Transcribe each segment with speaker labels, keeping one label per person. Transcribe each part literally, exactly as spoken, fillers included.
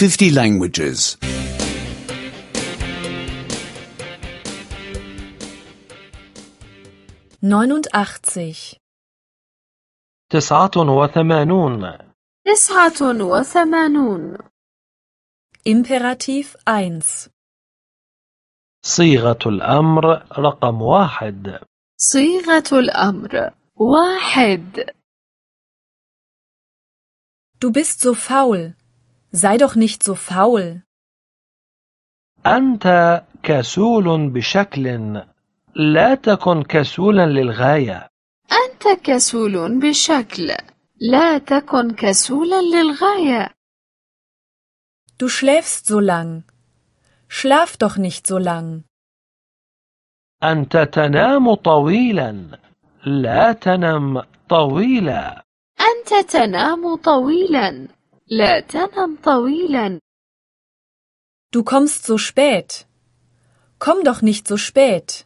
Speaker 1: fifty languages.
Speaker 2: neunundachtzig.
Speaker 3: تسعة وثمانون.
Speaker 4: تسعة وثمانون.
Speaker 2: Imperativ eins.
Speaker 3: صيغة الأمر رقم واحد.
Speaker 4: صيغة الأمر واحد.
Speaker 2: Du bist so faul. Sei doch nicht so faul.
Speaker 3: أنت كسول بشكل، لا تكن كسولا للغاية.
Speaker 4: أنت كسول بشكل، لا تكن كسولا للغاية.
Speaker 2: Du schläfst so lang. Schlaf doch nicht so lang.
Speaker 3: أنت تنام طويلا، لا تنم طويلا.
Speaker 4: أنت تنام طويلا، لا تنم طويلا.
Speaker 2: Du kommst so spät. Komm doch nicht so spät.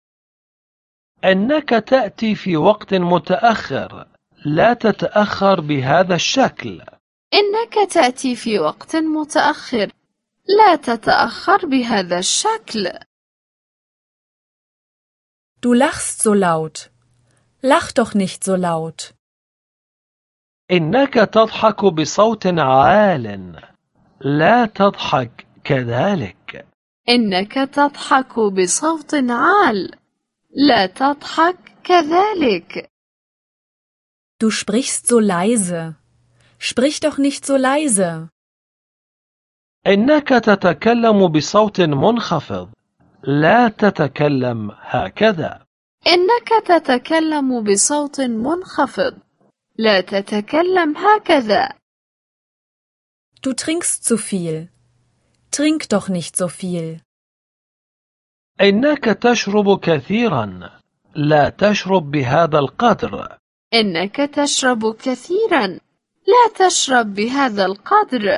Speaker 3: إنك تأتي في وقت متأخر، لا تتأخر بهذا الشكل.
Speaker 4: إنك تأتي في وقت متأخر، لا تتأخر بهذا الشكل.
Speaker 2: Du lachst so laut. Lach doch nicht so laut.
Speaker 3: إنك تضحك بصوت عال، لا تضحك كذلك.
Speaker 4: إنك تضحك بصوت عال، لا تضحك كذلك.
Speaker 2: Du sprichst so leise. Sprich doch nicht so leise.
Speaker 3: إنك تتكلم بصوت منخفض، لا تتكلم هكذا.
Speaker 4: إنك تتكلم بصوت منخفض، لا تتكلم هكذا.
Speaker 2: Du trinkst zu viel. Trink doch nicht so viel.
Speaker 3: إنك تشرب كثيرا، لا تشرب بهذا القدر.
Speaker 4: إنك تشرب كثيرا، لا تشرب بهذا القدر.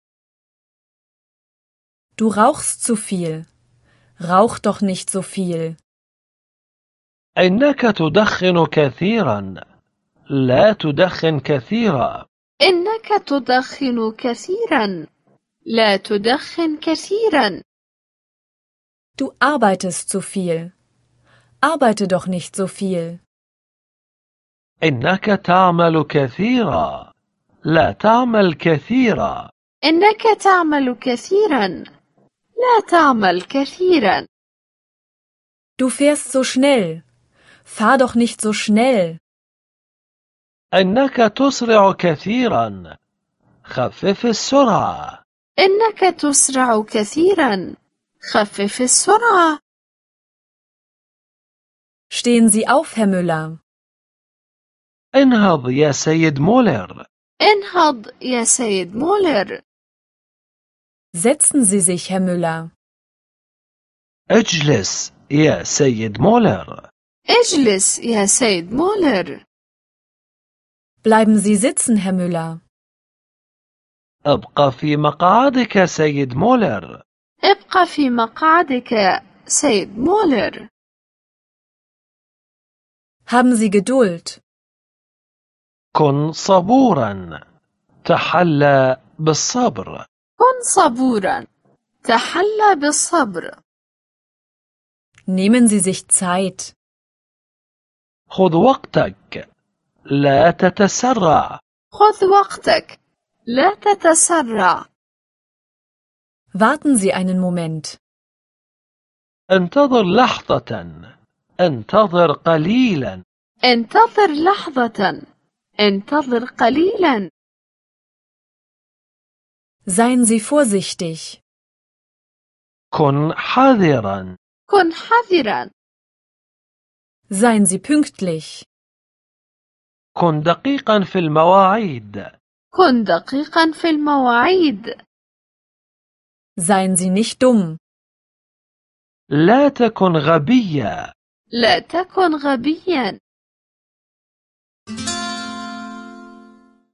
Speaker 2: Du rauchst zu viel. Rauch doch nicht so viel.
Speaker 3: إنك تدخن كثيرا، لا تدخن كثيرا.
Speaker 4: إنك تدخن كثيرا، لا تدخن كثيرا.
Speaker 2: Du arbeitest zu viel. Arbeite doch nicht so viel.
Speaker 3: إنك تعمل كثيرا، لا تعمل كثيرا.
Speaker 4: إنك تعمل كثيرا، لا تعمل كثيرا.
Speaker 2: Du fährst so schnell. Fahr doch nicht so schnell.
Speaker 3: إنك تسرع كثيرا، خفف السرعة.
Speaker 4: إنك تسرع كثيرا، خفف السرعة.
Speaker 2: Stehen Sie auf, Herr Müller.
Speaker 3: انهض يا سيد مولر.
Speaker 4: انهض يا سيد مولر.
Speaker 2: Setzen Sie sich, Herr Müller.
Speaker 3: اجلس يا سيد مولر.
Speaker 4: اجلس يا سيد مولر.
Speaker 2: Bleiben Sie sitzen, Herr Müller.
Speaker 3: ابقى في مقعدك سيد مولر.
Speaker 4: ابقى في مقعدك سيد مولر.
Speaker 2: Haben Sie Geduld.
Speaker 3: كن صبورا، تحلى بالصبر.
Speaker 4: كن صبورا، تحلى بالصبر.
Speaker 2: Nehmen Sie sich Zeit.
Speaker 3: خذ وقتك، لا تتسرع.
Speaker 4: خذ وقتك، لا تتسرع.
Speaker 2: Warten Sie einen Moment.
Speaker 3: انتظر لحظة، انتظر قليلا.
Speaker 4: انتظر لحظة، انتظر قليلا.
Speaker 2: Seien Sie vorsichtig.
Speaker 3: كن حذرا.
Speaker 4: كن حذرا.
Speaker 2: Seien Sie pünktlich.
Speaker 3: كن دقيقا في المواعيد.
Speaker 4: كن دقيقا في المواعيد.
Speaker 2: Seien Sie nicht dumm.
Speaker 3: لا تكن غبيا.
Speaker 4: لا تكن غبيا.